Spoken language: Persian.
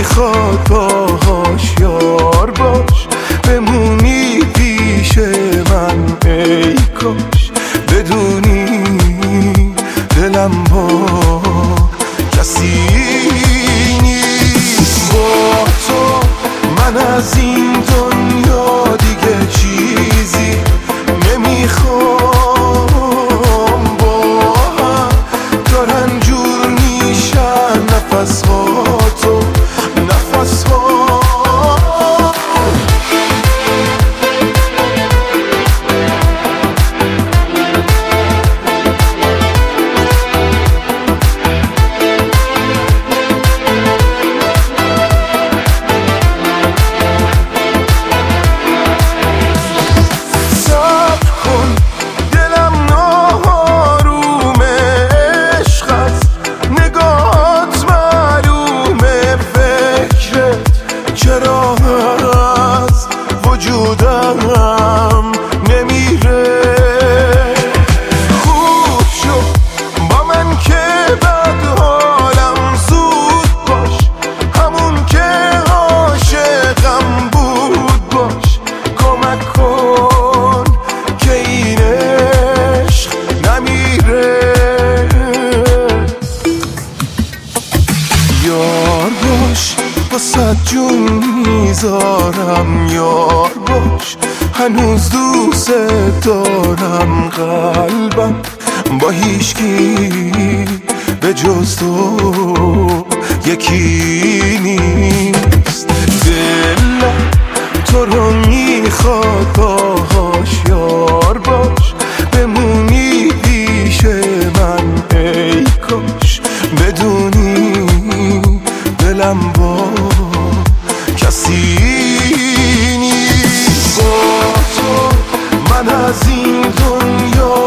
میخواد باهاش یار باش، بمونی پیش من ای کاش، بدونی دلم با کسی نیست. با تو من از این دنیا دیگه چیزی نمیخوام، با هم دارن جور میشن نفس‌هاتو نفس‌ها. چرا از وجودم نمیره؟ خوب شد با من که بد حالم زود باش، همون که عاشقم بود باش، کمک کن که این عشق نمیره. یار باش واسه جون میذارم، یار باش هنوز دوست دارم، قلبم با هیچکی به جز تو یکی نیست. دلم تو رو میخواد باهاش یار باش، بمونی پیش من ای کاش، بدونی دلم با کسی نیست. با تو من از این دنیا